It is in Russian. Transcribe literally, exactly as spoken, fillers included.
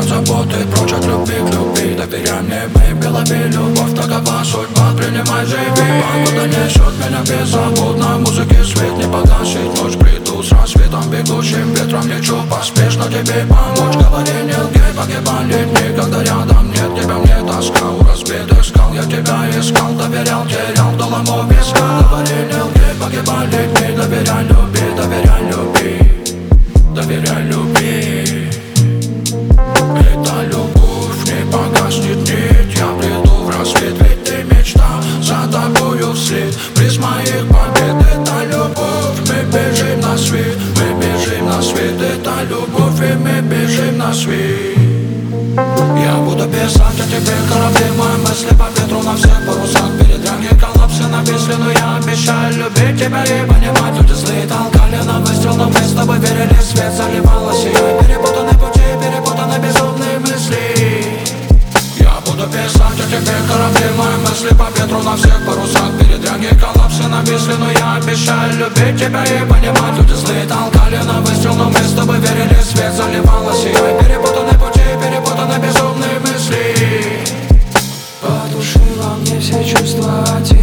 от заботы, прочь от любви к любви. Доверяй мне, в моей голове любовь, такова судьба, принимай, живи. Погода несет меня беззаботно, музыки свет не погасит. Ночь приду с рассветом, бегущим ветром лечу поспешно тебе помочь. Говори, не лгай, погибали дни, когда рядом нет тебя, мне тоска. У разбитых скал я тебя искал, доверял, терял, доломов виска. Говори, не лгай, погибали дни, доверяй, люби, доверяй, люби. Доверяй, люби. Эта любовь не погаснет нить. Я приду в рассвет, ведь ты мечта за тобою вслед. Приз моих побед, это любовь. Мы бежим на свет, мы бежим на свет. Это любовь, и мы бежим на свет. Я буду писать о тебе корабли, мои мысли по ветру на всех парусах. Передряги, коллапсы нависли, но я обещаю любить тебя и понимать. Люди злые толкали на выстрел, но мы с тобой верили, свет заливалось ее. Перепутаны пути, перепутаны безумные мысли. Я буду писать о тебе корабли, мои мысли по ветру на всех парусах. Передряги, коллапсы нависли, но я обещаю любить тебя и понимать. Люди злые толкали на выстрел, но мы с тобой верили, свет заливалось ее. Перепутаны пути, перепутаны безумные мысли. Потушила мне все чувства.